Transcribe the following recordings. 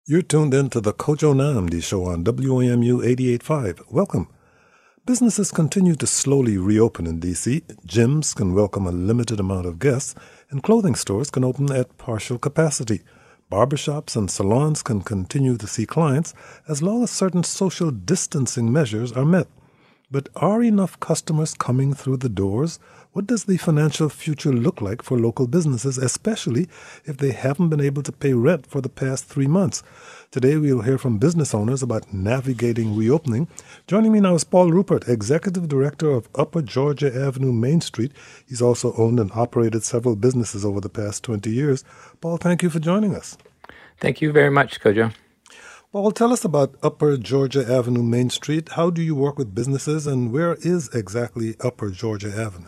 You're tuned in to the Kojo Namdi Show on WAMU 88.5. Welcome. Businesses continue to slowly reopen in D.C. Gyms can welcome a limited amount of guests, and clothing stores can open at partial capacity. Barbershops and salons can continue to see clients as long as certain social distancing measures are met. But are enough customers coming through the doors? What does the financial future look like for local businesses, especially if they haven't been able to pay rent for the past 3 months? Today we'll hear from business owners about navigating reopening. Joining me now is Paul Rupert, Executive Director of Upper Georgia Avenue Main Street. He's also owned and operated several businesses over the past 20 years. Paul, thank you for joining us. Thank you very much, Kojo. Paul, tell us about Upper Georgia Avenue Main Street. How do you work with businesses, and where is exactly Upper Georgia Avenue?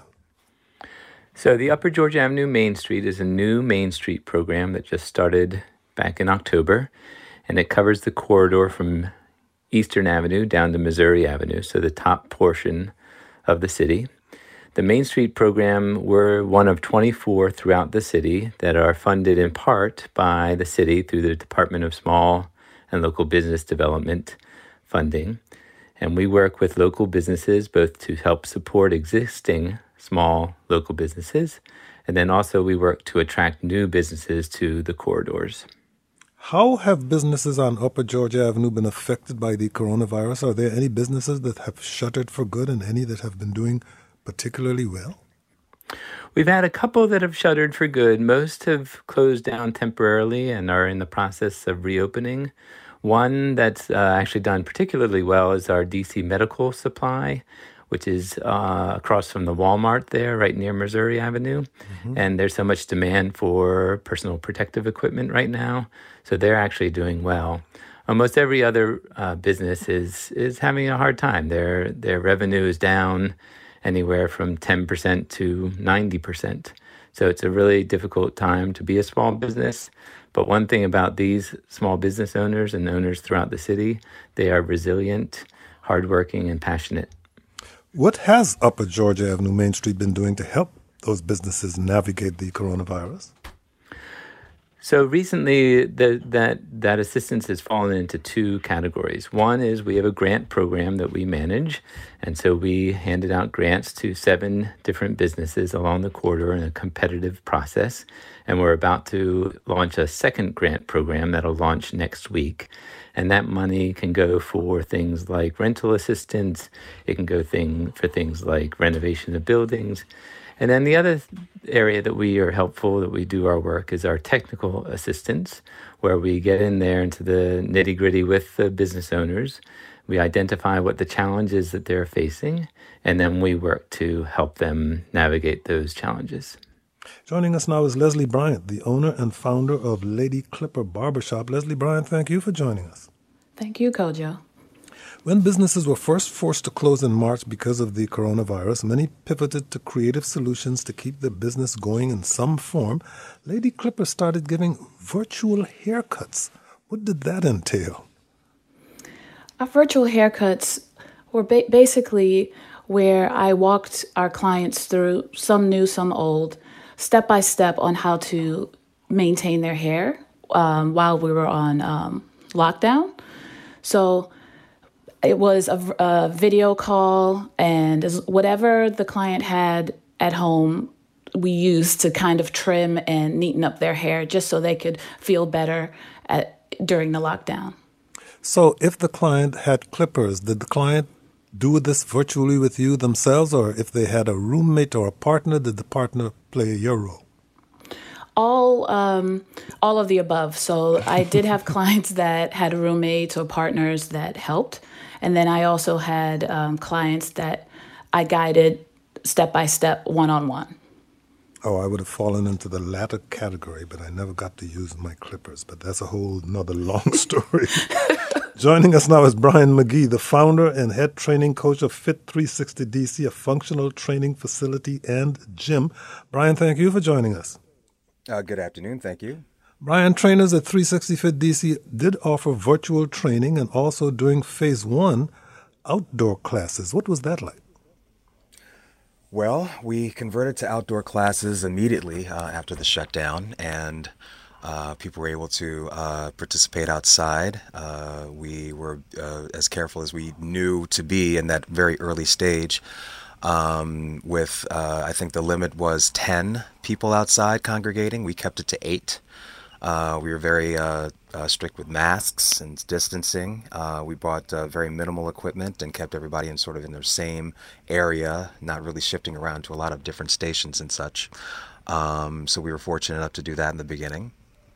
So the Upper Georgia Avenue Main Street is a new Main Street program that just started back in October, and it covers the corridor from Eastern Avenue down to Missouri Avenue, so the top portion of the city. The Main Street program, we're one of 24 throughout the city that are funded in part by the city through the Department of Small and Local Business Development funding. And we work with local businesses both to help support existing small local businesses, and then also we work to attract new businesses to the corridors. How have businesses on Upper Georgia Avenue been affected by the coronavirus? Are there any businesses that have shuttered for good and any that have been doing particularly well? We've had a couple that have shuttered for good. Most have closed down temporarily and are in the process of reopening. One that's actually done particularly well is our DC Medical Supply, which is across from the Walmart there, right near Missouri Avenue. Mm-hmm. And there's so much demand for personal protective equipment right now, so they're actually doing well. Almost every other business is having a hard time. Their revenue is down anywhere from 10% to 90%. So it's a really difficult time to be a small business. But one thing about these small business owners and owners throughout the city, they are resilient, hardworking, and passionate. What has Upper Georgia Avenue Main Street been doing to help those businesses navigate the coronavirus? So recently, that assistance has fallen into two categories. One is we have a grant program that we manage, and so we handed out grants to 7 different businesses along the corridor in a competitive process, and we're about to launch a second grant program that'll launch next week. And that money can go for things like rental assistance, it can go for things like renovation of buildings. And then the other area that we are helpful, that we do our work, is our technical assistance, where we get in there into the nitty-gritty with the business owners. We identify what the challenges that they're facing, and then we work to help them navigate those challenges. Joining us now is Leslie Bryant, the owner and founder of Lady Clipper Barbershop. Leslie Bryant, thank you for joining us. Thank you, Kojo. When businesses were first forced to close in March because of the coronavirus, many pivoted to creative solutions to keep their business going in some form. Lady Clipper started giving virtual haircuts. What did that entail? Our virtual haircuts were basically where I walked our clients through, some new, some old, step by step on how to maintain their hair while we were on lockdown. So it was a video call, and whatever the client had at home, we used to kind of trim and neaten up their hair just so they could feel better during the lockdown. So if the client had clippers, did the client do this virtually with you themselves, or if they had a roommate or a partner, did the partner play your role? All of the above. So I did have clients that had roommates or partners that helped. And then I also had clients that I guided step by step, one-on-one. Oh, I would have fallen into the latter category, but I never got to use my clippers. But that's a whole nother long story. Joining us now is Brian McGee, the founder and head training coach of Fit 360 DC, a functional training facility and gym. Brian, thank you for joining us. Good afternoon. Thank you. Brian, trainers at 360 Fit DC did offer virtual training and also during phase 1, outdoor classes. What was that like? Well, we converted to outdoor classes immediately after the shutdown, and People were able to participate outside. We were as careful as we knew to be in that very early stage. I think the limit was 10 people outside congregating. We kept it to 8. We were very strict with masks and distancing. We brought very minimal equipment and kept everybody in sort of in their same area, not really shifting around to a lot of different stations and such. So we were fortunate enough to do that in the beginning.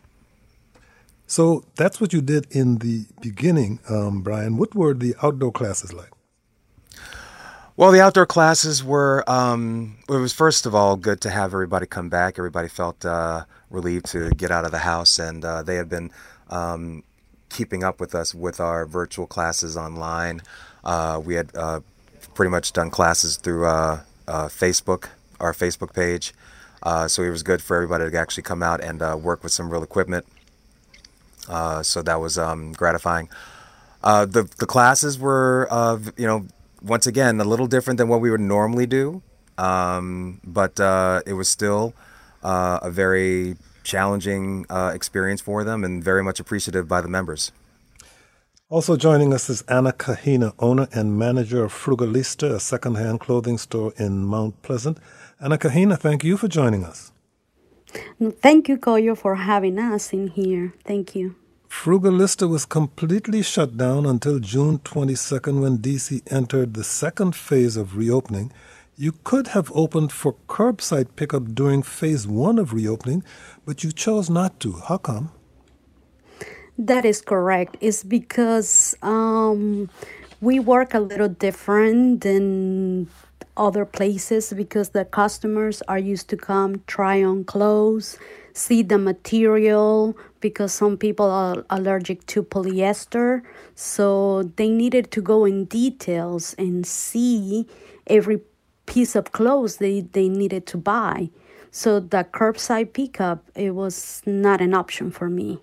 So that's what you did in the beginning, Brian. What were the outdoor classes like? Well, the outdoor classes were, it was first of all good to have everybody come back. Everybody felt relieved to get out of the house, and they had been keeping up with us with our virtual classes online. We had pretty much done classes through Facebook, our Facebook page. So it was good for everybody to actually come out and work with some real equipment. So that was gratifying. The classes were, once again, a little different than what we would normally do, but it was still a very challenging experience for them and very much appreciative by the members. Also joining us is Anna Kahina, owner and manager of Frugalista, a secondhand clothing store in Mount Pleasant. Anna Kahina, thank you for joining us. Thank you, Koyo, for having us in here. Thank you. Frugalista was completely shut down until June 22nd when DC entered the second phase of reopening. You could have opened for curbside pickup during phase 1 of reopening, but you chose not to. How come? That is correct. It's because we work a little different than other places because the customers are used to come try on clothes, see the material, because some people are allergic to polyester. So they needed to go in details and see every piece of clothes they needed to buy. So the curbside pickup, it was not an option for me.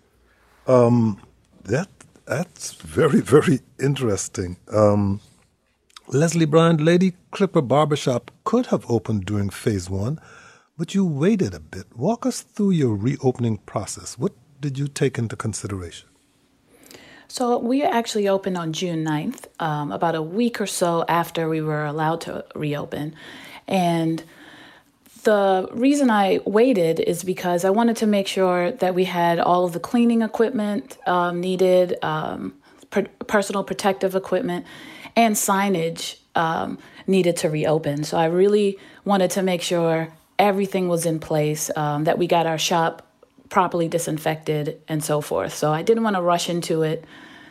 That's very, very interesting. Leslie Bryant, Lady Clipper Barbershop could have opened during phase 1, but you waited a bit. Walk us through your reopening process. What did you take into consideration? So we actually opened on June 9th, about a week or so after we were allowed to reopen. And the reason I waited is because I wanted to make sure that we had all of the cleaning equipment needed, personal protective equipment, and signage needed to reopen. So I really wanted to make sure everything was in place, that we got our shop properly disinfected and so forth. So I didn't want to rush into it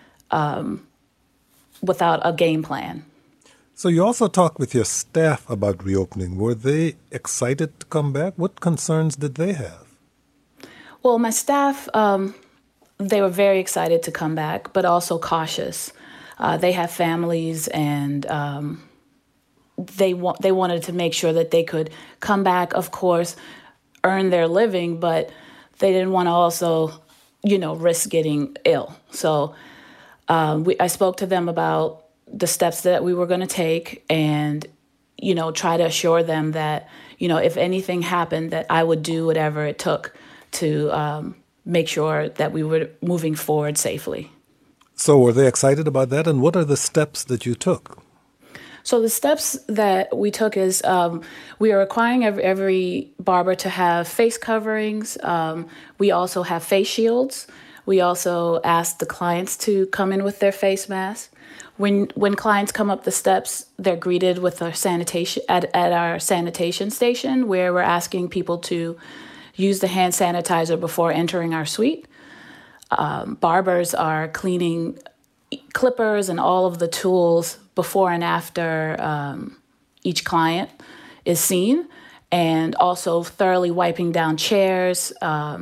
without a game plan. So you also talked with your staff about reopening. Were they excited to come back? What concerns did they have? Well, my staff, they were very excited to come back, but also cautious. They have families, and they wanted to make sure that they could come back, of course, earn their living, but they didn't want to also, risk getting ill. So I spoke to them about the steps that we were going to take and, try to assure them that, if anything happened, that I would do whatever it took to make sure that we were moving forward safely. So were they excited about that? And what are the steps that you took? So the steps that we took is we are requiring every barber to have face coverings. We also have face shields. We also ask the clients to come in with their face masks. When clients come up the steps, they're greeted with our sanitation at our sanitation station, where we're asking people to use the hand sanitizer before entering our suite. Barbers are cleaning clippers and all of the tools before and after each client is seen, and also thoroughly wiping down chairs,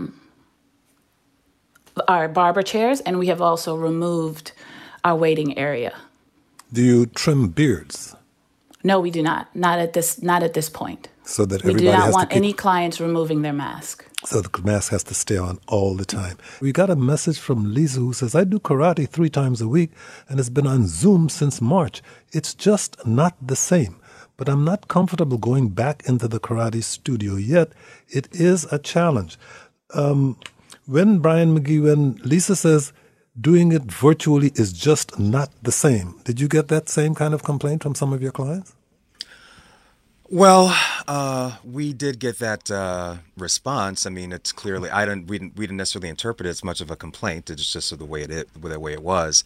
our barber chairs, and we have also removed our waiting area. Do you trim beards? No, we do not. Not at this point. So that we everybody do not has want to keep, any clients removing their mask. So the mask has to stay on all the time. We got a message from Lisa who says, I do karate 3 times a week and it's been on Zoom since March. It's just not the same. But I'm not comfortable going back into the karate studio yet. It is a challenge. When Lisa says doing it virtually is just not the same, did you get that same kind of complaint from some of your clients? Well, we did get that response. I mean, it's clearly we didn't necessarily interpret it as much of a complaint. It's just the way it was.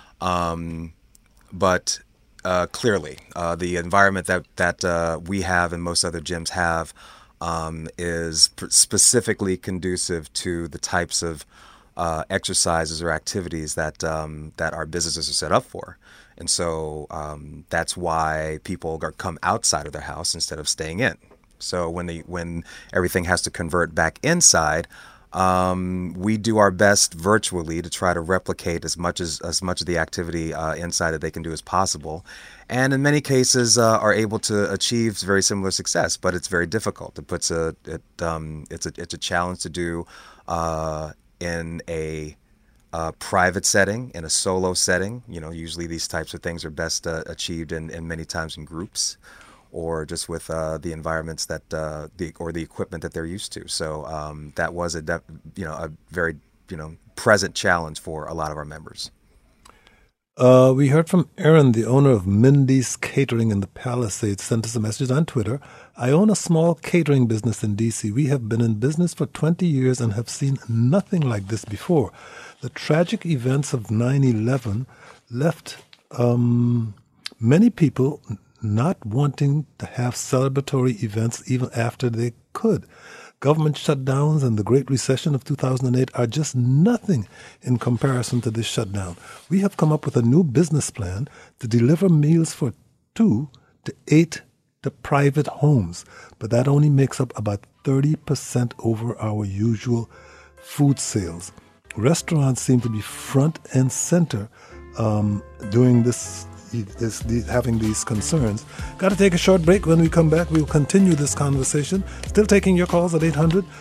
But clearly, the environment that we have and most other gyms have is specifically conducive to the types of exercises or activities that our businesses are set up for. And so that's why people come outside of their house instead of staying in. So when everything has to convert back inside, we do our best virtually to try to replicate as much of the activity inside that they can do as possible, and in many cases are able to achieve very similar success. But it's very difficult. It's a challenge to do in a private setting, in a solo setting. Usually these types of things are best achieved in many times in groups, or just with the environments that the equipment that they're used to. So that was a very present challenge for a lot of our members. We heard from Aaron, the owner of Mindy's Catering in the Palisades, sent us a message on Twitter. I own a small catering business in D.C. We have been in business for 20 years and have seen nothing like this before. The tragic events of 9/11 left many people not wanting to have celebratory events even after they could. Government shutdowns and the Great Recession of 2008 are just nothing in comparison to this shutdown. We have come up with a new business plan to deliver meals for 2 to 8 to private homes, but that only makes up about 30% over our usual food sales. Restaurants seem to be front and center during having these concerns. Got to take a short break. When we come back, we'll continue this conversation. Still taking your calls at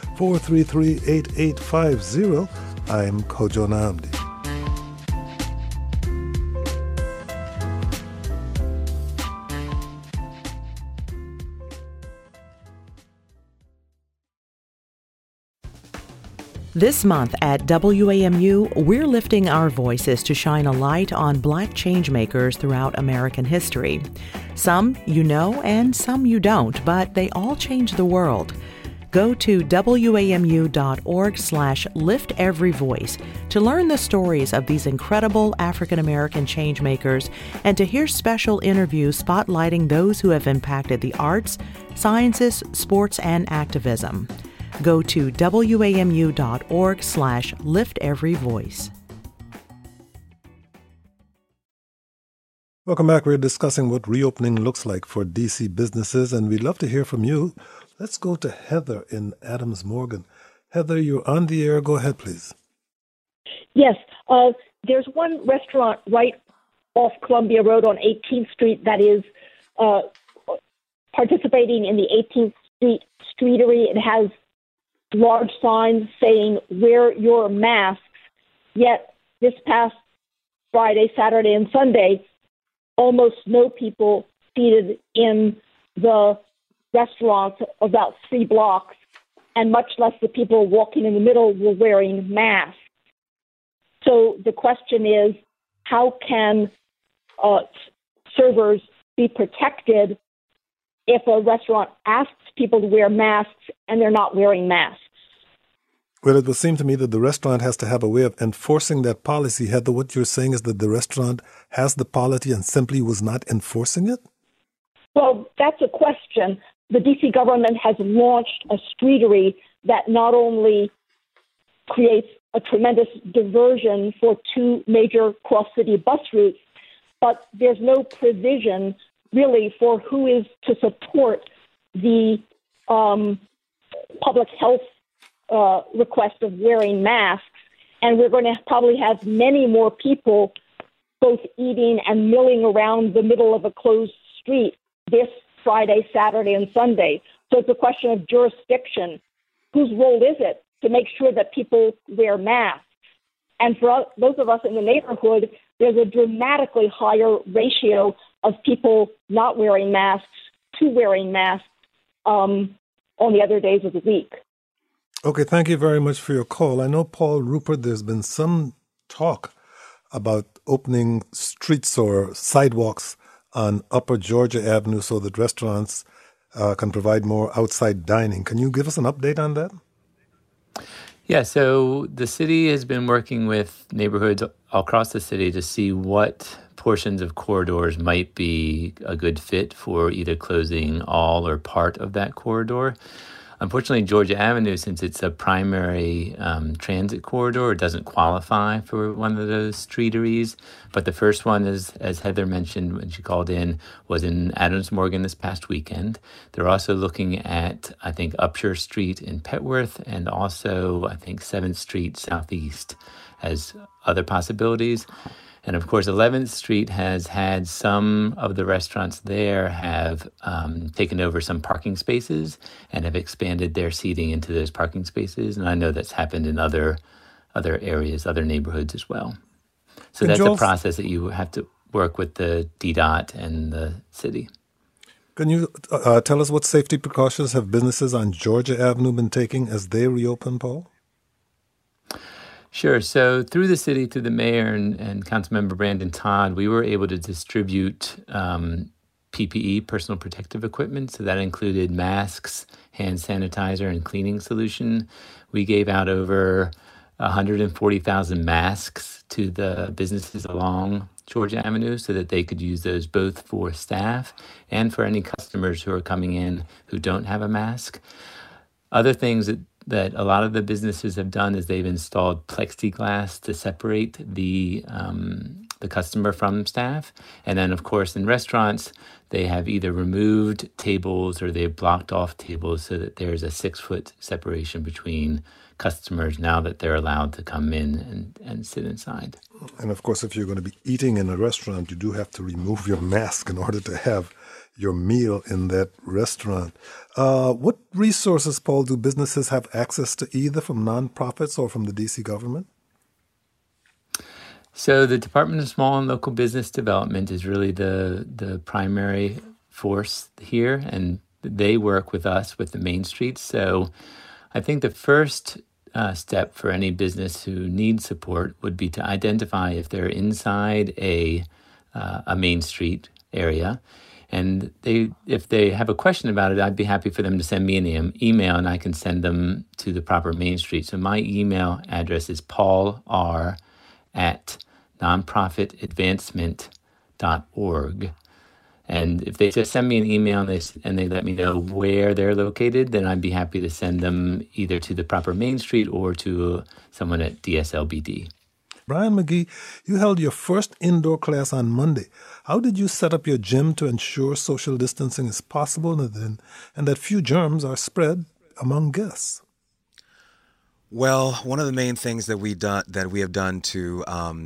800-433-8850. I'm Kojo Nnamdi. This month at WAMU, we're lifting our voices to shine a light on Black changemakers throughout American history. Some you know and some you don't, but they all changed the world. Go to wamu.org/lifteveryvoice to learn the stories of these incredible African American changemakers and to hear special interviews spotlighting those who have impacted the arts, sciences, sports, and activism. Go to wamu.org/lifteveryvoice. Welcome back. We're discussing what reopening looks like for DC businesses, and we'd love to hear from you. Let's go to Heather in Adams Morgan. Heather, you're on the air. Go ahead, please. Yes. There's one restaurant right off Columbia Road on 18th Street that is participating in the 18th Street Streetery. It has large signs saying, wear your masks. Yet this past Friday, Saturday, and Sunday, almost no people seated in the restaurant about 3 blocks, and much less the people walking in the middle were wearing masks. So the question is, how can servers be protected if a restaurant asks people to wear masks and they're not wearing masks? Well, it would seem to me that the restaurant has to have a way of enforcing that policy. Heather, what you're saying is that the restaurant has the policy and simply was not enforcing it? Well, that's a question. The D.C. government has launched a streetery that not only creates a tremendous diversion for 2 major cross-city bus routes, but there's no provision really for who is to support the public health request of wearing masks. And we're going to probably have many more people both eating and milling around the middle of a closed street this Friday, Saturday, and Sunday. So it's a question of jurisdiction. Whose role is it to make sure that people wear masks? And for those of us in the neighborhood, there's a dramatically higher ratio of people not wearing masks to wearing masks on the other days of the week. Okay, thank you very much for your call. I know, Paul Rupert, there's been some talk about opening streets or sidewalks on Upper Georgia Avenue so that restaurants can provide more outside dining. Can you give us an update on that? Yeah, so the city has been working with neighborhoods all across the city to see what portions of corridors might be a good fit for either closing all or part of that corridor. Unfortunately, Georgia Avenue, since it's a primary transit corridor, it doesn't qualify for one of those streeteries. But the first one, is, as Heather mentioned when she called in, was in Adams Morgan this past weekend. They're also looking at, I think, Upshur Street in Petworth and also, I think, 7th Street Southeast as other possibilities. And of course, 11th Street has had some of the restaurants there have taken over some parking spaces and have expanded their seating into those parking spaces. And I know that's happened in other areas, other neighborhoods as well. So And that's a Joel, process that you have to work with the DDOT and the city. can you tell us what safety precautions have businesses on Georgia Avenue been taking as they reopen, Paul? Sure. So through the city, through the mayor and Councilmember Brandon Todd, we were able to distribute PPE, personal protective equipment. So that included masks, hand sanitizer, and cleaning solution. We gave out over 140,000 masks to the businesses along Georgia Avenue so that they could use those both for staff and for any customers who are coming in who don't have a mask. Other things that a lot of the businesses have done is they've installed plexiglass to separate the customer from staff. And then, of course, in restaurants, they have either removed tables or they've blocked off tables so that there's a 6-foot separation between customers now that they're allowed to come in and sit inside. And of course, if you're going to be eating in a restaurant, you do have to remove your mask in order to have your meal in that restaurant. What resources, Paul, do businesses have access to either from nonprofits or from the DC government? So the Department of Small and Local Business Development is really the primary force here, and they work with us with the Main Street. So I think the first step for any business who needs support would be to identify if they're inside a Main Street area. And if they have a question about it, I'd be happy for them to send me an email, and I can send them to the proper Main Street. So my email address is paulr@nonprofitadvancement.org. And if they just send me an email and they let me know where they're located, then I'd be happy to send them either to the proper Main Street or to someone at DSLBD. Brian McGee, you held your first indoor class on Monday. How did you set up your gym to ensure social distancing is possible and that few germs are spread among guests? Well, one of the main things that we have done to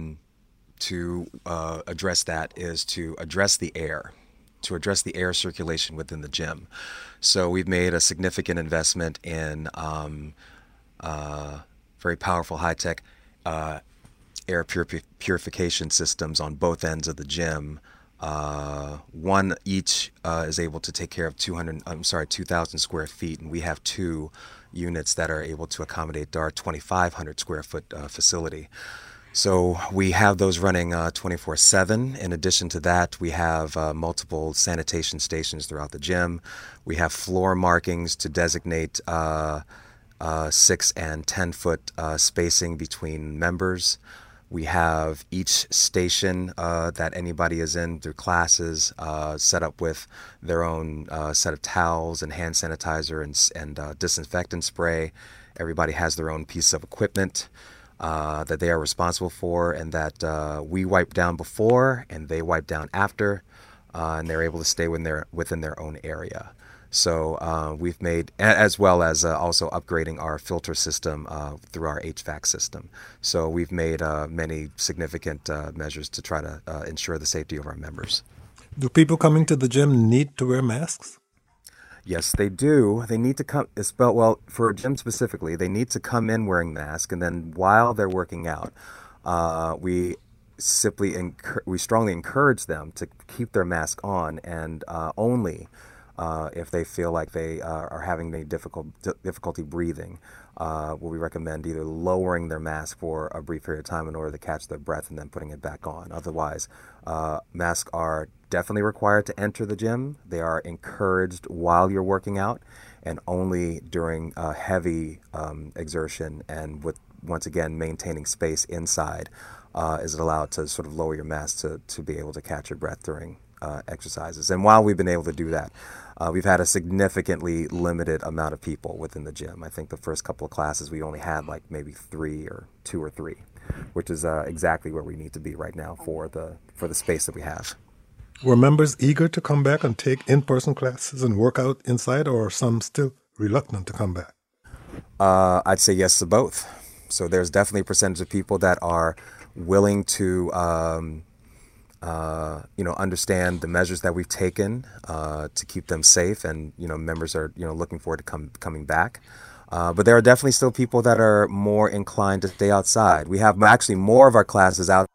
address that is to address the air circulation within the gym. So we've made a significant investment in very powerful high-tech air purification systems on both ends of the gym. One each is able to take care of 2,000 square feet, and we have 2 units that are able to accommodate our 2,500 square foot facility. So we have those running 24/7. In addition to that, we have multiple sanitation stations throughout the gym. We have floor markings to designate 6 and 10 foot spacing between members. We have each station that anybody is in through classes set up with their own set of towels and hand sanitizer and disinfectant spray. Everybody has their own piece of equipment that they are responsible for, and that we wipe down before and they wipe down after, and they're able to stay within their own area. So we've made, as well as also upgrading our filter system through our HVAC system. So we've made many significant measures to try to ensure the safety of our members. Do people coming to the gym need to wear masks? Yes, they do. They need to come, well, for a gym specifically, they need to come in wearing masks, and then while they're working out, we strongly encourage them to keep their mask on and only If they feel like they are having any difficulty breathing, we recommend either lowering their mask for a brief period of time in order to catch their breath and then putting it back on. Otherwise, masks are definitely required to enter the gym. They are encouraged while you're working out, and only during heavy exertion and with, once again, maintaining space inside is it allowed to sort of lower your mask to be able to catch your breath during exercises. And while we've been able to do that, we've had a significantly limited amount of people within the gym. I think the first couple of classes we only had like maybe 2 or 3, which is exactly where we need to be right now for the space that we have. Were members eager to come back and take in-person classes and work out inside, or are some still reluctant to come back? I'd say yes to both. So there's definitely a percentage of people that are willing to understand the measures that we've taken to keep them safe, and members are looking forward to coming back. But there are definitely still people that are more inclined to stay outside. We have actually more of our classes out.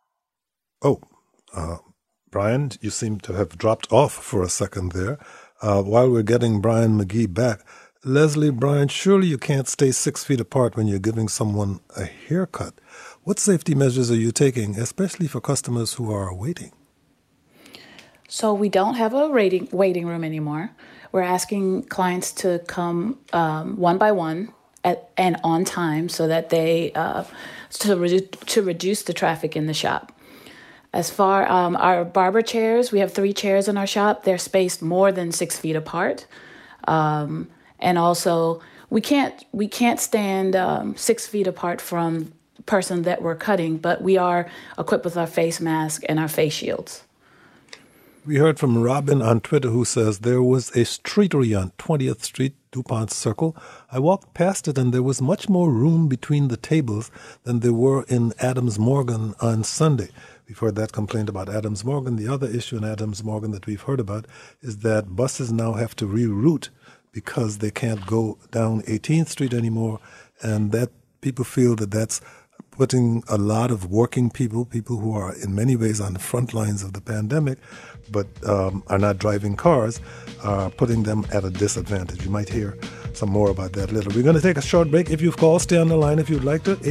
Brian, you seem to have dropped off for a second there. While we're getting Brian McGee back, Leslie, Brian, surely you can't stay 6 feet apart when you're giving someone a haircut. What safety measures are you taking, especially for customers who are waiting? So we don't have a waiting room anymore. We're asking clients to come one by one and on time so that they to reduce the traffic in the shop. As far our barber chairs, we have 3 chairs in our shop. They're spaced more than 6 feet apart, and also we can't stand 6 feet apart from the person that we're cutting, but we are equipped with our face mask and our face shields. We heard from Robin on Twitter, who says there was a streetery on 20th Street, DuPont Circle. I walked past it and there was much more room between the tables than there were in Adams Morgan on Sunday. We've heard that complaint about Adams Morgan. The other issue in Adams Morgan that we've heard about is that buses now have to reroute because they can't go down 18th Street anymore, and that people feel that that's putting a lot of working people who are in many ways on the front lines of the pandemic, but are not driving cars, putting them at a disadvantage. You might hear some more about that later. We're going to take a short break. If you've called, stay on the line if you'd like to.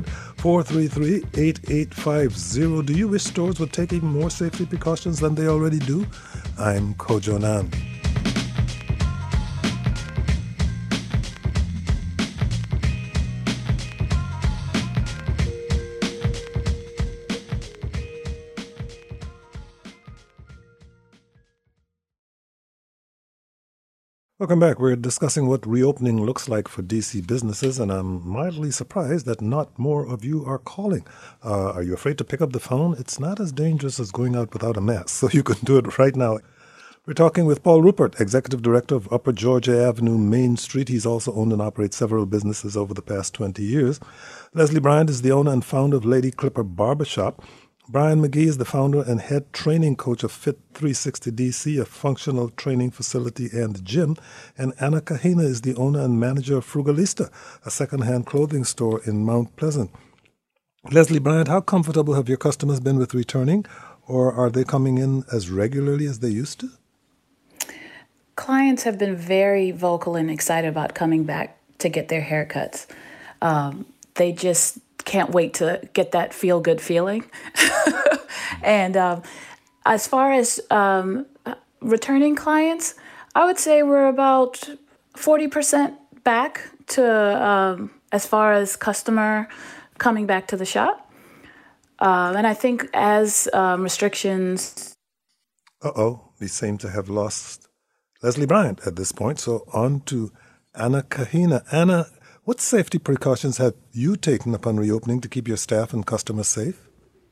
800-433-8850. Do you wish stores would take even more safety precautions than they already do? I'm Kojo Namdi. Welcome back. We're discussing what reopening looks like for D.C. businesses, and I'm mildly surprised that not more of you are calling. Are you afraid to pick up the phone? It's not as dangerous as going out without a mask, so you can do it right now. We're talking with Paul Rupert, Executive Director of Upper Georgia Avenue, Main Street. He's also owned and operates several businesses over the past 20 years. Leslie Bryant is the owner and founder of Lady Clipper Barbershop. Brian McGee is the founder and head training coach of Fit 360 DC, a functional training facility and gym. And Anna Kahina is the owner and manager of Frugalista, a secondhand clothing store in Mount Pleasant. Leslie Bryant, how comfortable have your customers been with returning, or are they coming in as regularly as they used to? Clients have been very vocal and excited about coming back to get their haircuts. They just can't wait to get that feel-good feeling. And as far as returning clients, I would say we're about 40% back to as far as customer coming back to the shop. And I think as restrictions... We seem to have lost Leslie Bryant at this point. So on to Anna Kahina. Anna, what safety precautions have you taken upon reopening to keep your staff and customers safe?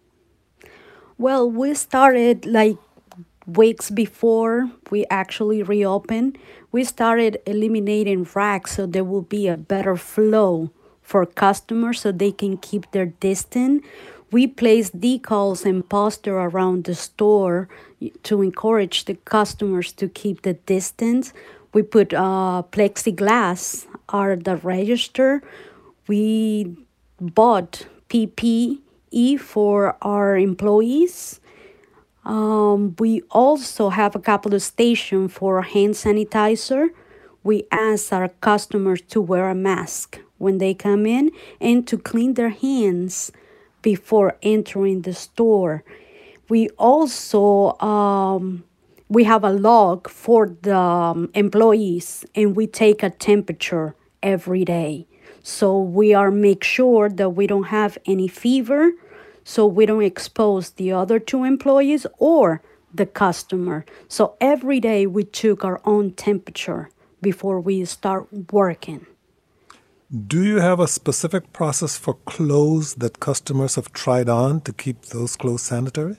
Well, we started like weeks before we actually reopened. We started eliminating racks so there will be a better flow for customers so they can keep their distance. We placed decals and poster around the store to encourage the customers to keep the distance. We put plexiglass at the register. We bought PPE for our employees. We also have a couple of stations for hand sanitizer. We ask our customers to wear a mask when they come in and to clean their hands before entering the store. We also we have a log for the employees, and we take a temperature every day. So we are make sure that we don't have any fever, so we don't expose the other two employees or the customer. So every day we took our own temperature before we start working. Do you have a specific process for clothes that customers have tried on to keep those clothes sanitary?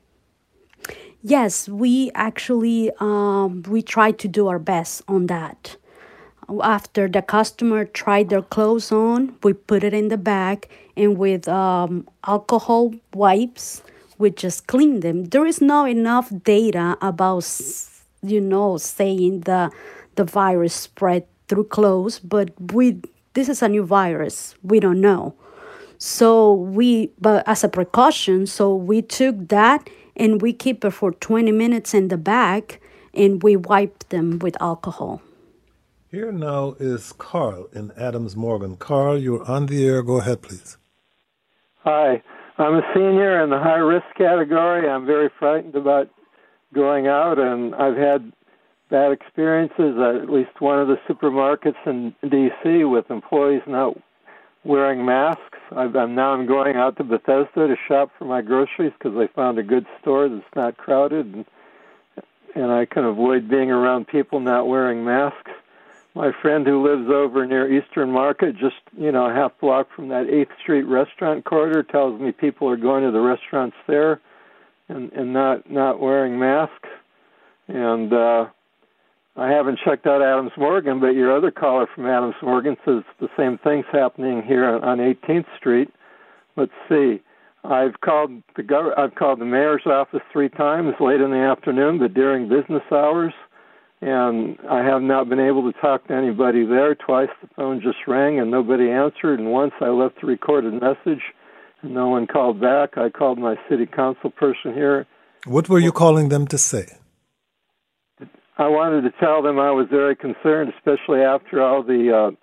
Yes, we actually we try to do our best on that. After the customer tried their clothes on, we put it in the bag, and with alcohol wipes, we just clean them. There is not enough data about, saying the virus spread through clothes, but this is a new virus. We don't know. But as a precaution, so we took that and we keep it for 20 minutes in the bag, and we wipe them with alcohol. Here now is Carl in Adams Morgan. Carl, you're on the air. Go ahead, please. Hi. I'm a senior in the high-risk category. I'm very frightened about going out, and I've had bad experiences at least one of the supermarkets in D.C. with employees not wearing masks. I'm going out to Bethesda to shop for my groceries because I found a good store that's not crowded, and I can avoid being around people not wearing masks. My friend who lives over near Eastern Market, just, a half block from that 8th Street restaurant corridor, tells me people are going to the restaurants there and not wearing masks. And I haven't checked out Adams Morgan, but your other caller from Adams Morgan says the same thing's happening here on 18th Street. Let's see. I've called the mayor's office 3 times late in the afternoon, but during business hours. And I have not been able to talk to anybody there. Twice the phone just rang and nobody answered. And once I left a recorded message and no one called back. I called my city council person here. What were you calling them to say? I wanted to tell them I was very concerned, especially after all the,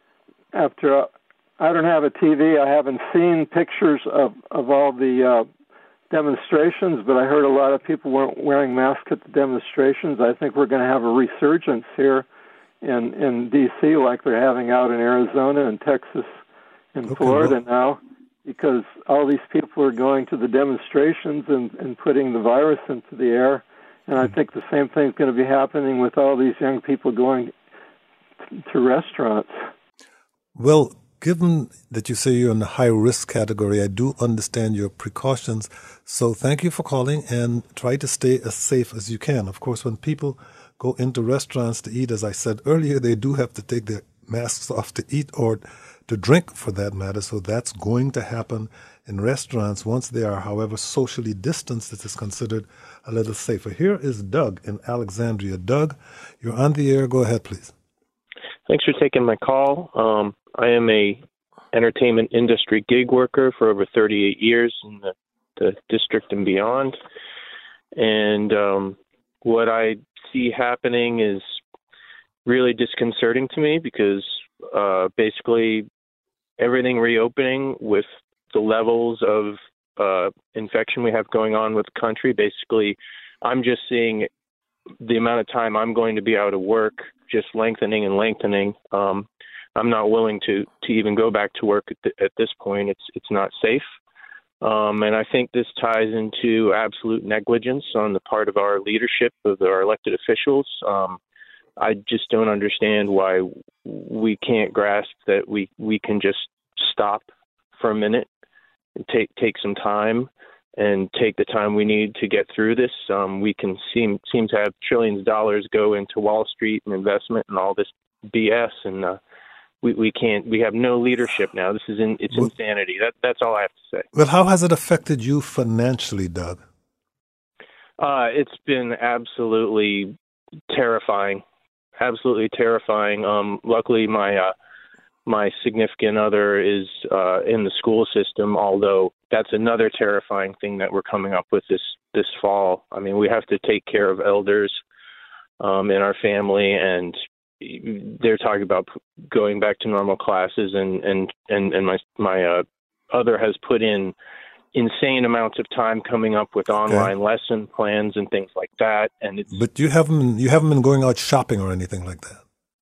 I don't have a TV. I haven't seen pictures of all the demonstrations, but I heard a lot of people weren't wearing masks at the demonstrations. I think we're going to have a resurgence here in D.C. like they're having out in Arizona and Texas and Florida now, because all these people are going to the demonstrations and putting the virus into the air. And I think the same thing is going to be happening with all these young people going to restaurants. Well, given that you say you're in the high-risk category, I do understand your precautions. So thank you for calling, and try to stay as safe as you can. Of course, when people go into restaurants to eat, as I said earlier, they do have to take their masks off to eat or to drink, for that matter. So that's going to happen in restaurants. Once they are, however, socially distanced, it is considered a little safer. Here is Doug in Alexandria. Doug, you're on the air. Go ahead, please. Thanks for taking my call. I am a entertainment industry gig worker for over 38 years in the district and beyond. And what I see happening is really disconcerting to me, because basically everything reopening with the levels of infection we have going on with the country, basically I'm just seeing the amount of time I'm going to be out of work just lengthening and lengthening. I'm not willing to even go back to work at this point. It's not safe. And I think this ties into absolute negligence on the part of our leadership, of our elected officials. I just don't understand why we can't grasp that we can just stop for a minute and take some time and take the time we need to get through this. We can seem to have trillions of dollars go into Wall Street and investment and all this BS, and we can't. We have no leadership now. This is it's insanity. That's all I have to say. Well, how has it affected you financially, Doug? It's been absolutely terrifying. Absolutely terrifying. Luckily, my my significant other is in the school system, although that's another terrifying thing that we're coming up with this fall. I mean, we have to take care of elders in our family, and they're talking about going back to normal classes, and my other has put in insane amounts of time coming up with online lesson plans and things like that. And but you haven't been going out shopping or anything like that.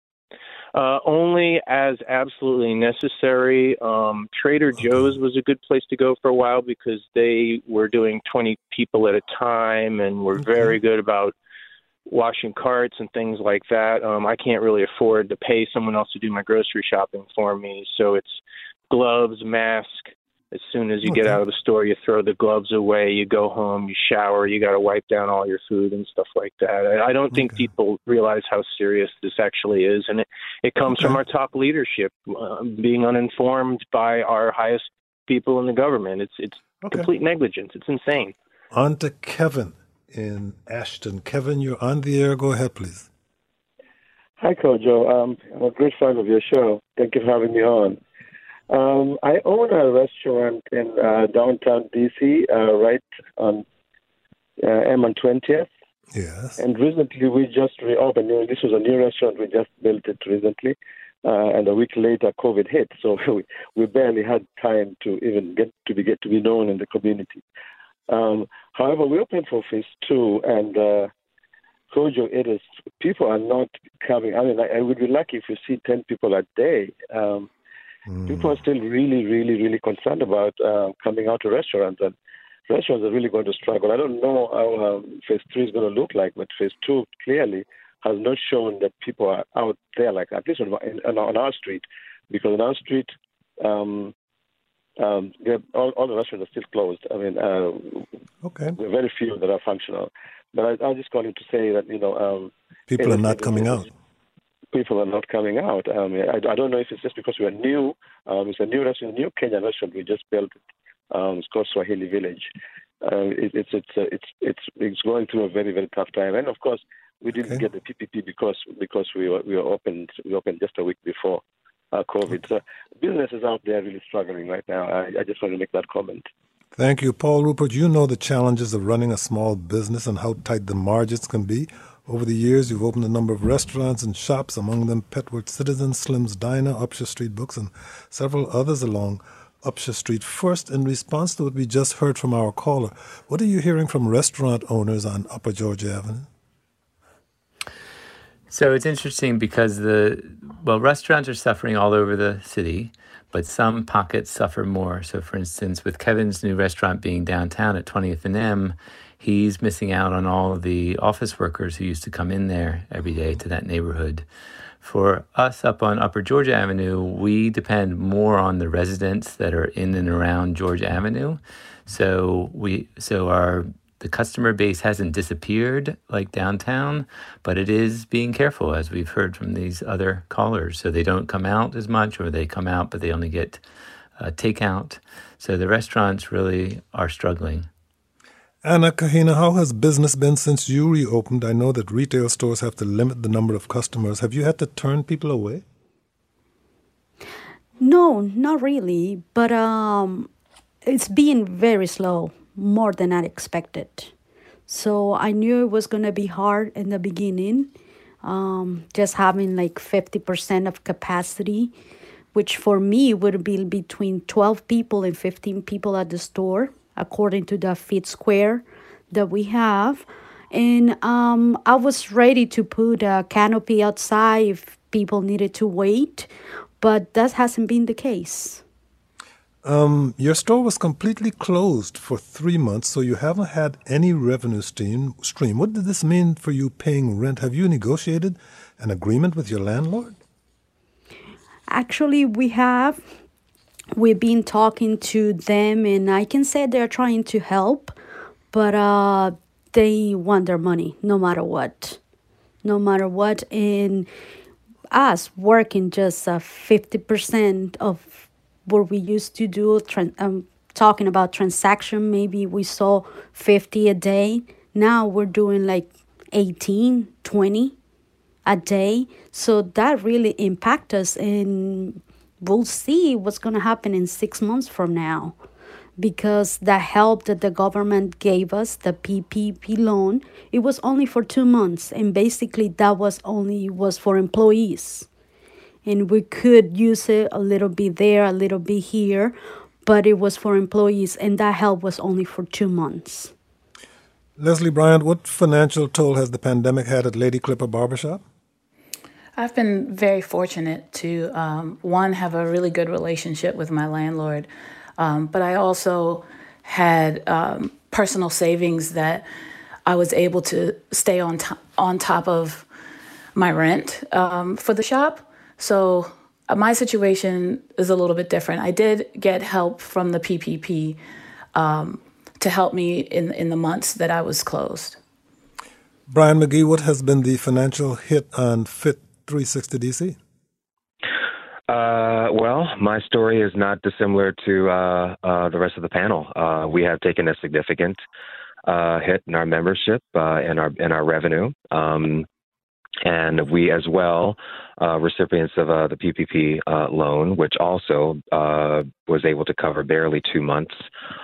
Only as absolutely necessary. Trader Joe's was a good place to go for a while because they were doing 20 people at a time and were very good about washing carts and things like that. I can't really afford to pay someone else to do my grocery shopping for me. So it's gloves, mask. As soon as you get out of the store, you throw the gloves away, you go home, you shower, you got to wipe down all your food and stuff like that. I don't think people realize how serious this actually is. And it comes from our top leadership being uninformed by our highest people in the government. It's complete negligence. It's insane. On to Kevin in Ashton. Kevin, you're on the air. Go ahead, please. Hi, Kojo. I'm a great fan of your show. Thank you for having me on. I own a restaurant in downtown D.C., right on M on 20th. Yes. And recently we just reopened. This was a new restaurant. We just built it recently. And a week later, COVID hit. So we barely had time to even get to be known in the community. However, we opened for phase 2, and Kojo, people are not coming. I mean, I would be lucky if you see 10 people a day. People are still really, really, really concerned about coming out to restaurants, and restaurants are really going to struggle. I don't know how phase 3 is going to look like, but phase 2 clearly has not shown that people are out there like that, at least on our street, because on our street, all the restaurants are still closed. I mean, there are very few that are functional. But I was just calling to say that, people are not coming out. People are not coming out. I don't know if it's just because we are new. It's a new restaurant, a new Kenyan restaurant we just built. It's called Swahili Village. It's going through a very, very tough time. And of course, we didn't get the PPP because we were opened. We opened just a week before COVID. So businesses out there really struggling right now. I just want to make that comment. Thank you, Paul Rupert. You know the challenges of running a small business and how tight the margins can be. Over the years, you've opened a number of restaurants and shops, among them Petworth Citizen, Slim's Diner, Upshur Street Books, and several others along Upshur Street. First, in response to what we just heard from our caller, what are you hearing from restaurant owners on Upper Georgia Avenue? So it's interesting because restaurants are suffering all over the city, but some pockets suffer more. So for instance, with Kevin's new restaurant being downtown at 20th and M, he's missing out on all of the office workers who used to come in there every day to that neighborhood. For us up on Upper Georgia Avenue, we depend more on the residents that are in and around Georgia Avenue. So the customer base hasn't disappeared like downtown, but it is being careful, as we've heard from these other callers. So they don't come out as much, or they come out, but they only get takeout. So the restaurants really are struggling. Anna Kahina, how has business been since you reopened? I know that retail stores have to limit the number of customers. Have you had to turn people away? No, not really. But it's been very slow, more than I expected. So I knew it was going to be hard in the beginning, just having like 50% of capacity, which for me would be between 12 people and 15 people at the store, according to the feet square that we have. And I was ready to put a canopy outside if people needed to wait, but that hasn't been the case. Your store was completely closed for 3 months, so you haven't had any revenue stream. What did this mean for you paying rent? Have you negotiated an agreement with your landlord? Actually, we have. We've been talking to them, and I can say they're trying to help, but they want their money no matter what. No matter what. And us working just 50% of what we used to do, talking about transaction, maybe we saw 50 a day. Now we're doing like 18, 20 a day. So that really impacts us in we'll see what's going to happen in 6 months from now, because the help that the government gave us, the PPP loan, it was only for 2 months, and basically that was for employees, and we could use it a little bit there, a little bit here, but it was for employees, and that help was only for 2 months. Leslie Bryant, what financial toll has the pandemic had at Lady Clipper Barbershop? I've been very fortunate to, one, have a really good relationship with my landlord, but I also had personal savings that I was able to stay on top of my rent for the shop. So my situation is a little bit different. I did get help from the PPP to help me in the months that I was closed. Brian McGee, what has been the financial hit on Fit 360 DC? Well, my story is not dissimilar to the rest of the panel. We have taken a significant hit in our membership and our revenue. And we as well, recipients of the PPP loan, which also was able to cover barely 2 months.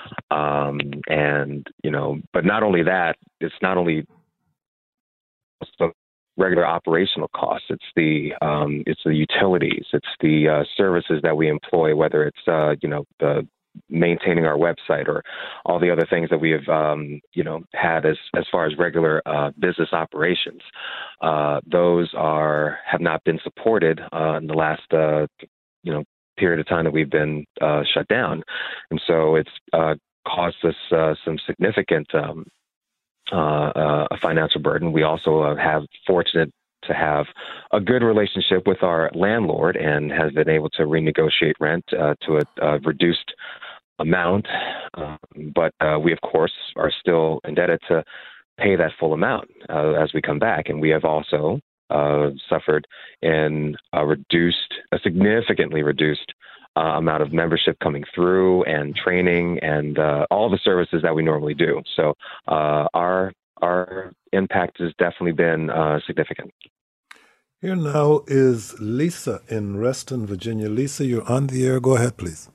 And, but not only that, it's not only regular operational costs, it's the utilities, it's the services that we employ, whether it's, the maintaining our website or all the other things that we have, had as far as regular business operations. Those have not been supported in the last, period of time that we've been shut down. And so it's caused us some significant financial burden. We also have fortunate to have a good relationship with our landlord and has been able to renegotiate rent to a reduced amount. But we, of course, are still indebted to pay that full amount as we come back. And we have also suffered in a significantly reduced amount of membership coming through and training and all the services that we normally do. So our impact has definitely been significant. Here now is Lisa in Reston, Virginia. Lisa, you're on the air. Go ahead, please.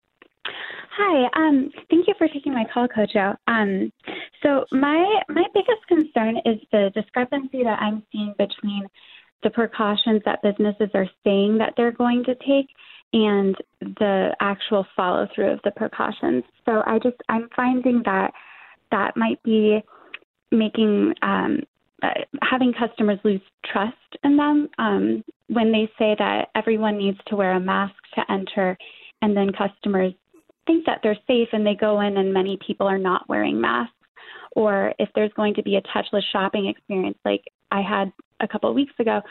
Hi. Thank you for taking my call, Coach O. So my biggest concern is the discrepancy that I'm seeing between the precautions that businesses are saying that they're going to take and the actual follow through of the precautions. So I'm finding that might be making having customers lose trust in them when they say that everyone needs to wear a mask to enter, and then customers think that they're safe and they go in and many people are not wearing masks. Or if there's going to be a touchless shopping experience like I had a couple of weeks ago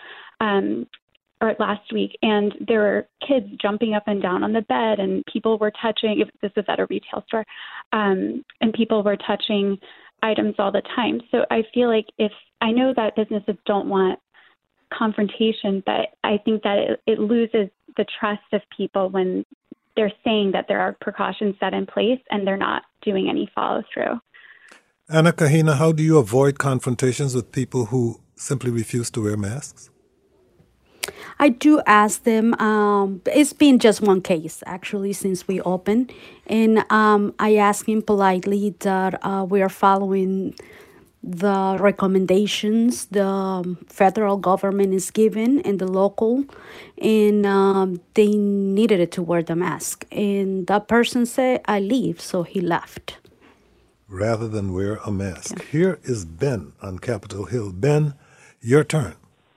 or last week, and there were kids jumping up and down on the bed and people were touching, if this is at a retail store, and people were touching items all the time. So I feel like I know that businesses don't want confrontation, but I think that it loses the trust of people when they're saying that there are precautions set in place and they're not doing any follow through. Anna Kahina, how do you avoid confrontations with people who simply refuse to wear masks? I do ask them. It's been just one case, actually, since we opened. And I ask him politely that we are following the recommendations the federal government is giving and the local. And they needed it to wear the mask. And that person said, I leave. So he left. Rather than wear a mask. Yeah. Here is Ben on Capitol Hill. Ben, your turn.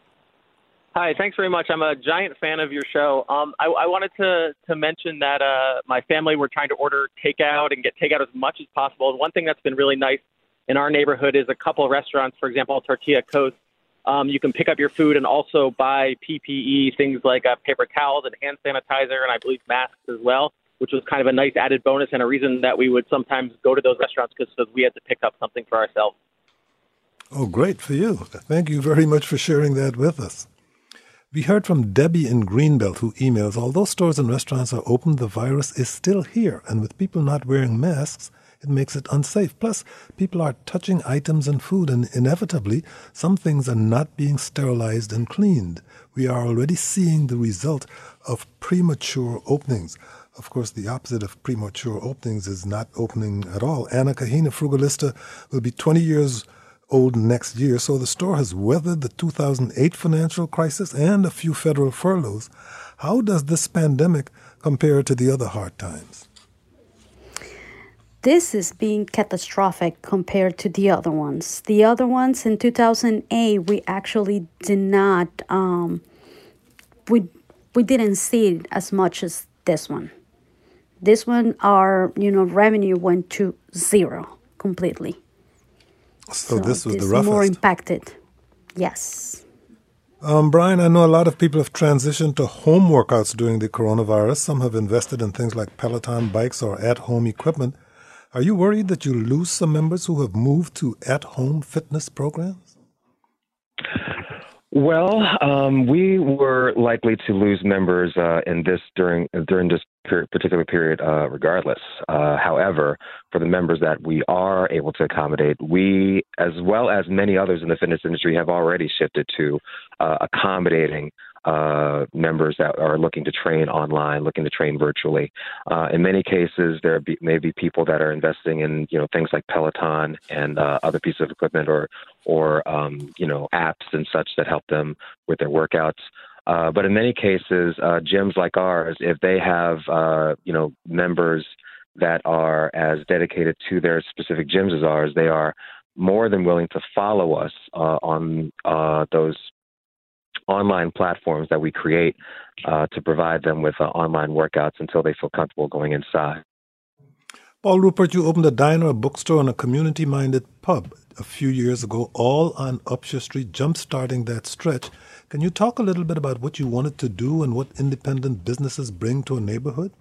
Hi, thanks very much. I'm a giant fan of your show. I wanted to mention that my family were trying to order takeout and get takeout as much as possible. One thing that's been really nice in our neighborhood is a couple of restaurants, for example, Tortilla Coast. You can pick up your food and also buy PPE, things like paper towels and hand sanitizer, and I believe masks as well, which was kind of a nice added bonus and a reason that we would sometimes go to those restaurants because we had to pick up something for ourselves. Oh, great for you. Thank you very much for sharing that with us. We heard from Debbie in Greenbelt, who emails, although stores and restaurants are open, the virus is still here, and with people not wearing masks, It makes it unsafe. Plus, people are touching items and food, and inevitably, some things are not being sterilized and cleaned. We are already seeing the result of premature openings. Of course, the opposite of premature openings is not opening at all. Anna Kahina, Frugalista, will be 20 years old next year, so the store has weathered the 2008 financial crisis and a few federal furloughs. How does this pandemic compare to the other hard times? This is being catastrophic compared to the other ones. The other ones in 2008, we actually did not, we didn't see it as much as this one. This one, our revenue went to zero completely. So this was the this roughest. More impacted, yes. Brian, I know a lot of people have transitioned to home workouts during the coronavirus. Some have invested in things like Peloton bikes or at-home equipment. Are you worried that you lose some members who have moved to at-home fitness programs? Well, we were likely to lose members during this particular period, regardless. However, for the members that we are able to accommodate, we, as well as many others in the fitness industry, have already shifted to accommodating members that are looking to train online, looking to train virtually. In many cases, there may be people that are investing in things like Peloton and other pieces of equipment or apps and such that help them with their workouts. But in many cases, gyms like ours, if they have members that are as dedicated to their specific gyms as ours, they are more than willing to follow us on those online platforms that we create to provide them with online workouts until they feel comfortable going inside. Paul Rupert, you opened a diner, a bookstore, and a community-minded pub a few years ago, all on Upshur Street, jump-starting that stretch. Can you talk a little bit about what you wanted to do and what independent businesses bring to a neighborhood?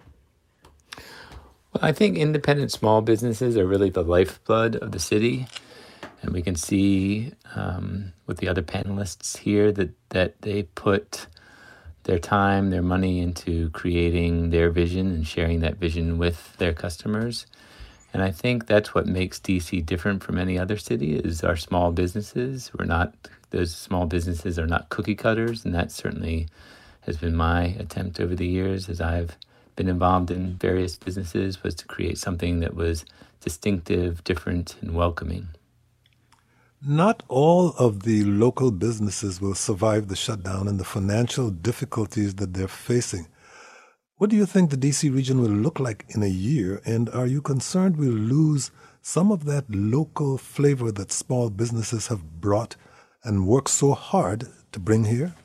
Well, I think independent small businesses are really the lifeblood of the city. And we can see with the other panelists here that they put their time, their money into creating their vision and sharing that vision with their customers. And I think that's what makes DC different from any other city is our small businesses. Those small businesses are not cookie cutters, and that certainly has been my attempt over the years as I've been involved in various businesses, was to create something that was distinctive, different, and welcoming. Not all of the local businesses will survive the shutdown and the financial difficulties that they're facing. What do you think the D.C. region will look like in a year? And are you concerned we'll lose some of that local flavor that small businesses have brought and worked so hard to bring here?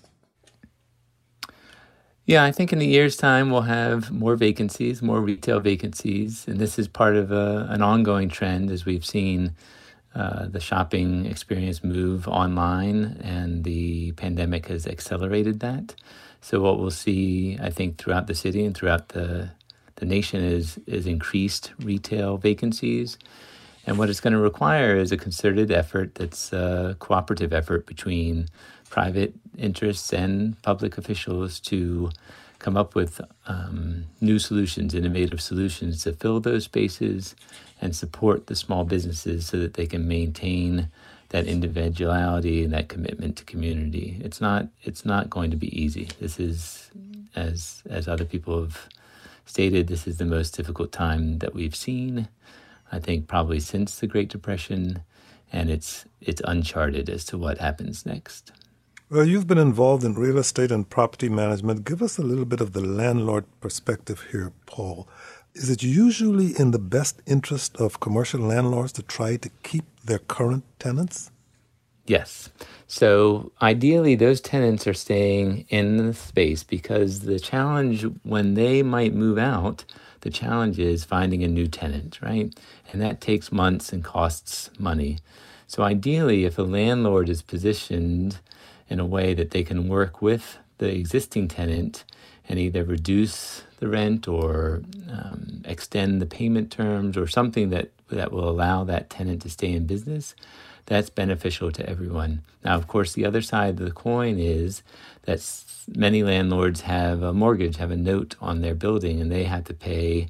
Yeah, I think in a year's time we'll have more vacancies, more retail vacancies. And this is part of an ongoing trend as we've seen the shopping experience move online, and the pandemic has accelerated that. So what we'll see, I think, throughout the city and throughout the nation is increased retail vacancies. And what it's going to require is a concerted effort that's a cooperative effort between private interests and public officials to come up with new solutions, innovative solutions to fill those spaces and support the small businesses so that they can maintain that individuality and that commitment to community. It's not going to be easy. This is, as other people have stated, this is the most difficult time that we've seen, I think, probably since the Great Depression, and it's uncharted as to what happens next. Well, you've been involved in real estate and property management. Give us a little bit of the landlord perspective here, Paul. Is it usually in the best interest of commercial landlords to try to keep their current tenants? Yes. So ideally, those tenants are staying in the space because the challenge when they might move out, the challenge is finding a new tenant, right? And that takes months and costs money. So ideally, if a landlord is positioned in a way that they can work with the existing tenant and either reduce the rent or extend the payment terms or something that will allow that tenant to stay in business, that's beneficial to everyone. Now, of course, the other side of the coin is that many landlords have a mortgage, have a note on their building, and they have to pay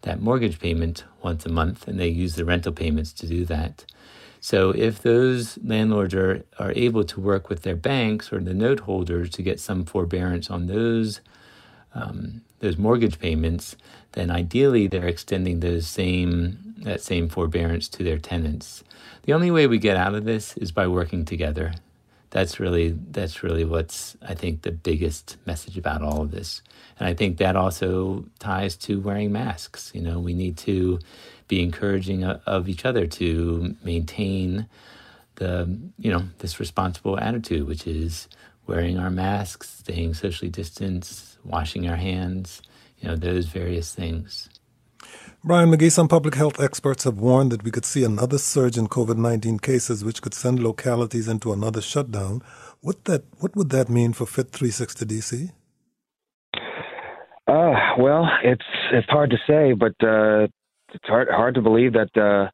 that mortgage payment once a month, and they use the rental payments to do that. So if those landlords are able to work with their banks or the note holders to get some forbearance on those mortgage payments, then ideally they're extending that same forbearance to their tenants. The only way we get out of this is by working together. That's really what's, I think, the biggest message about all of this. And I think that also ties to wearing masks. We need to be encouraging of each other to maintain this responsible attitude, which is wearing our masks, staying socially distanced, washing our hands, those various things. Brian McGee, some public health experts have warned that we could see another surge in COVID-19 cases, which could send localities into another shutdown. What would that mean for Fit 360 DC? Well, it's hard to say, but it's hard to believe that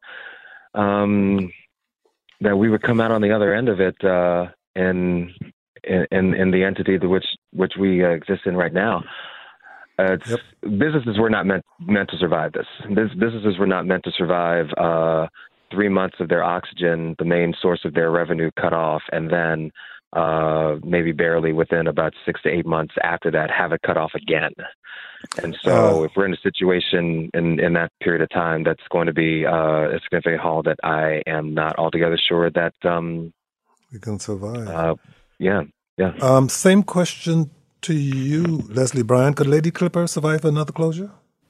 that we would come out on the other end of it in the entity to which we exist in right now. Businesses were not meant to survive this. Businesses were not meant to survive 3 months of their oxygen, the main source of their revenue, cut off, and then maybe barely within about 6 to 8 months after that have it cut off again. And so if we're in a situation in that period of time, that's going to be a significant haul that I am not altogether sure that we can survive. Yeah. Same question to you, Leslie Bryan. Could Lady Clipper survive another closure?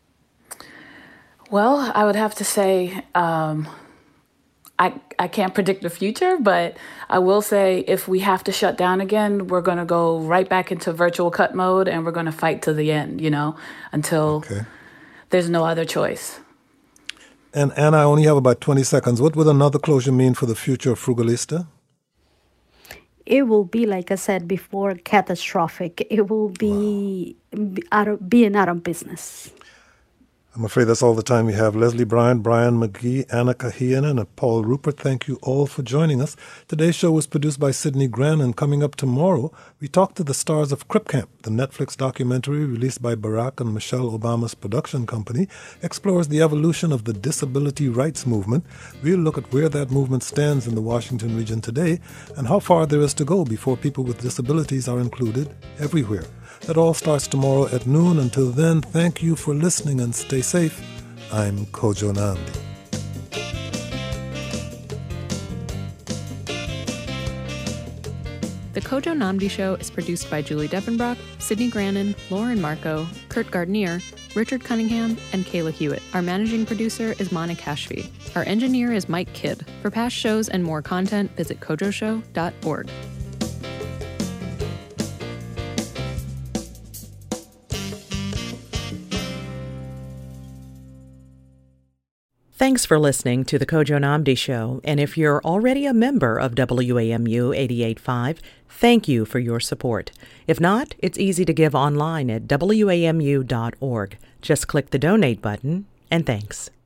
Well, I would have to say I can't predict the future, but I will say if we have to shut down again, we're going to go right back into virtual cut mode, and we're going to fight to the end, until there's no other choice. And Anna, I only have about 20 seconds. What would another closure mean for the future of Frugalista? It will be, like I said before, catastrophic. It will be being out of business. I'm afraid that's all the time we have. Leslie Bryan, Brian McGee, Anna Kahianen, and Paul Rupert, thank you all for joining us. Today's show was produced by Sidney Gren, and coming up tomorrow, we talk to the stars of Crip Camp. The Netflix documentary released by Barack and Michelle Obama's production company explores the evolution of the disability rights movement. We'll look at where that movement stands in the Washington region today and how far there is to go before people with disabilities are included everywhere. That all starts tomorrow at noon. Until then, thank you for listening and stay safe. I'm Kojo Nnamdi. The Kojo Nnamdi Show is produced by Julie Depenbrock, Sidney Grannon, Lauren Marco, Kurt Gardner, Richard Cunningham, and Kayla Hewitt. Our managing producer is Monica Kashfi. Our engineer is Mike Kidd. For past shows and more content, visit kojoshow.org. Thanks for listening to the Kojo Nnamdi Show, and if you're already a member of WAMU 88.5, thank you for your support. If not, it's easy to give online at WAMU.org. Just click the donate button, and thanks.